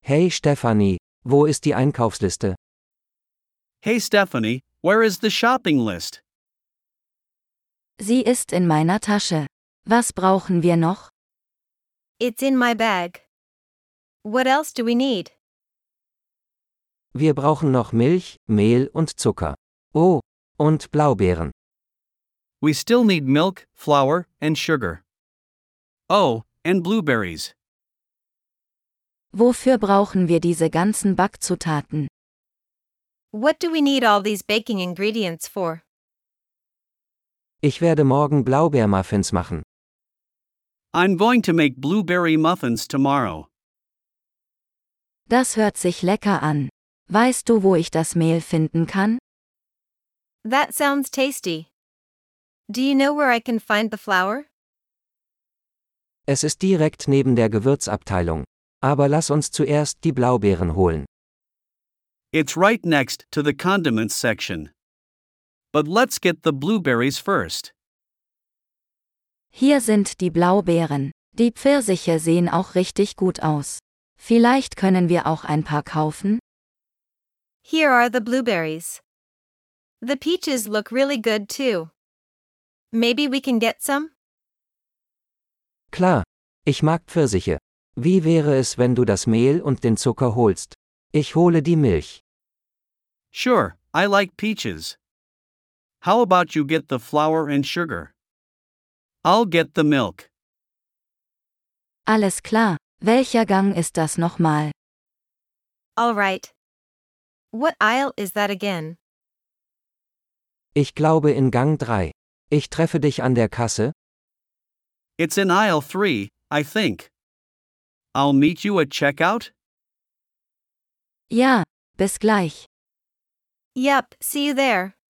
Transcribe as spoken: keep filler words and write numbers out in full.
Hey Stephanie, wo ist die Einkaufsliste? Hey Stephanie, where is the shopping list? Sie ist in meiner Tasche. Was brauchen wir noch? It's in my bag. What else do we need? Wir brauchen noch Milch, Mehl und Zucker. Oh, und Blaubeeren. We still need milk, flour, and sugar. Oh, and blueberries. Wofür brauchen wir diese ganzen Backzutaten? What do we need all these baking ingredients for? Ich werde morgen Blaubeermuffins machen. I'm going to make blueberry muffins tomorrow. Das hört sich lecker an. Weißt du, wo ich das Mehl finden kann? That sounds tasty. Do you know where I can find the flour? Es ist direkt neben der Gewürzabteilung. Aber lass uns zuerst die Blaubeeren holen. It's right next to the condiments section. But let's get the blueberries first. Hier sind die Blaubeeren. Die Pfirsiche sehen auch richtig gut aus. Vielleicht können wir auch ein paar kaufen? Here are the blueberries. The peaches look really good too. Maybe we can get some? Klar, ich mag Pfirsiche. Wie wäre es, wenn du das Mehl und den Zucker holst? Ich hole die Milch. Sure, I like peaches. How about you get the flour and sugar? I'll get the milk. Alles klar. Welcher Gang ist das nochmal? All right. What aisle is that again? Ich glaube in Gang drei. Ich treffe dich an der Kasse. It's in aisle three, I think. I'll meet you at checkout? Ja, bis gleich. Yep, see you there.